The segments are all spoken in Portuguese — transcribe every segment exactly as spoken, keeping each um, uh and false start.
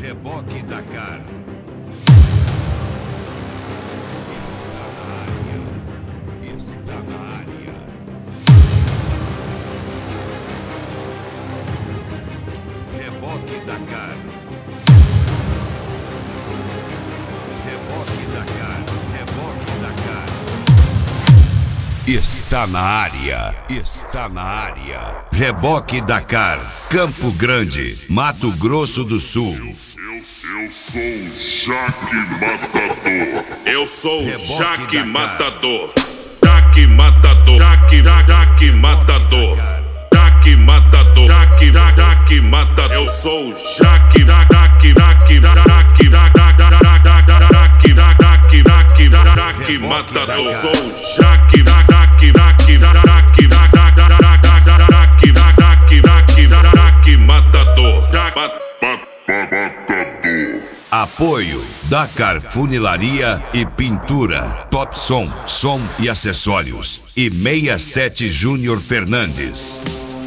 Reboque Dakar. Está na área. Está na área. Reboque Dakar. Reboque Dakar. Reboque Dakar. Está na área. Está na área. Reboque Dakar. Campo Grande, Mato Grosso do Sul. Eu, eu sou o Jaque Matador. Eu sou o Jaque Dakar. Matador. Jaque Matador. Jaque, Jaque Matador. Jaque Matador. Jaque, Jaque Matador. Eu sou o Jaque, Jaque, Jaque, Jaque, Jaque, Jaque, Jaque, Jaque, Jaque Matador. Eu sou o Jaque, Jaque, Jaque, Jaque, Jaque, Jaque, Jaque Matador. Apoio Dakar Funilaria e Pintura, Top Som, som e acessórios e sessenta e sete Júnior Fernandes.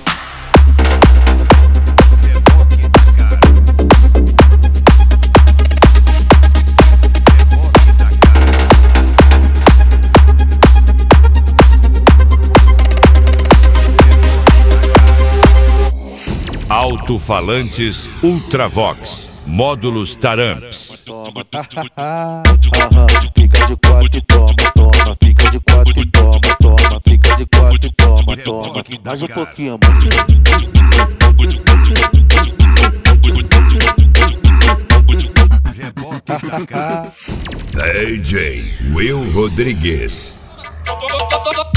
Alto-falantes Ultravox, módulos Taramps. Toma, aham, fica de quatro e toma, toma, fica de quatro e toma, toma, fica de quatro e toma, toma, mais um pouquinho, mano. D J Will Rodrigues. Tô, tô, tô, tô,